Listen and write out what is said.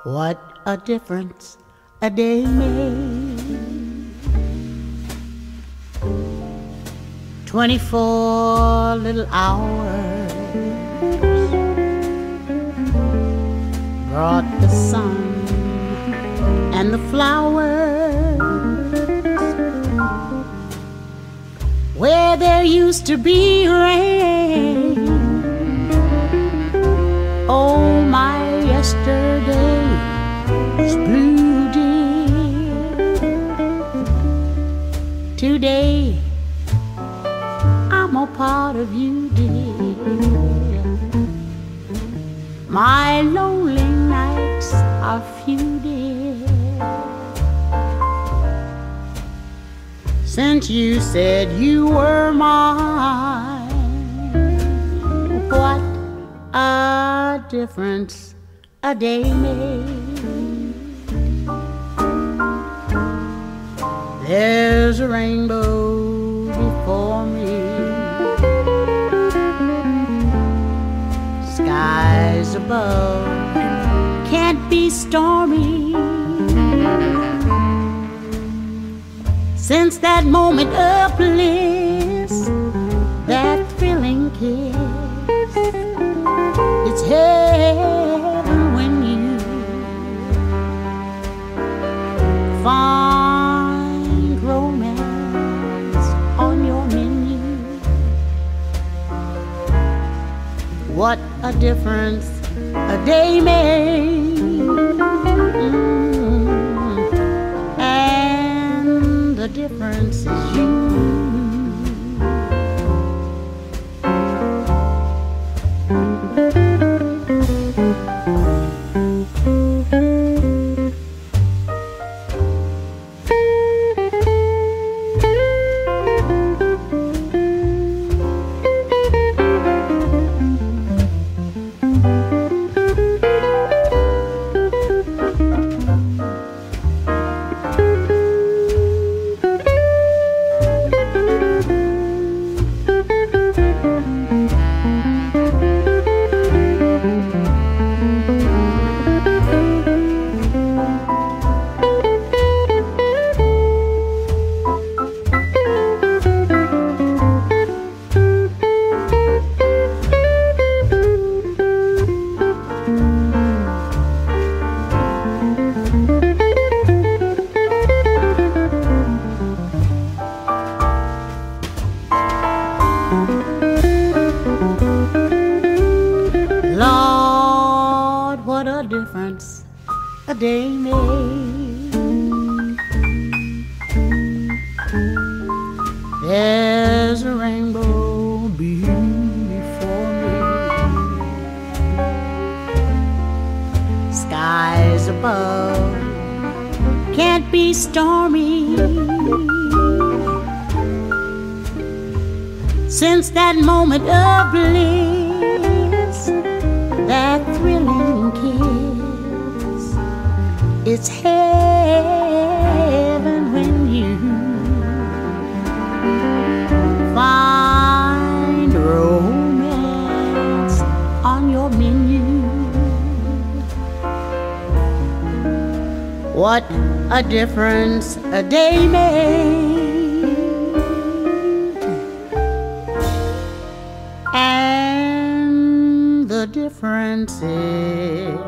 What a difference a day made. 24 little hours brought the sun and the flowers where there used to be rain. Oh, my yesterday's blue, dear. Today I'm a part of you, dear. My lonely nights are few, dear, since you said you were mine. What a difference a day made. There's a rainbow before me, skies above can't be stormy. Since that moment of bliss, that thrilling kiss, it's heaven when you find romance on your menu. What a difference a day made. And the difference is you. Lord, what a difference a day made. There's a rainbow before me, skies above can't be stormy. Since that moment of bliss, that thrilling kiss, it's heaven when you find romance on your menu. What a difference a day made. And the difference is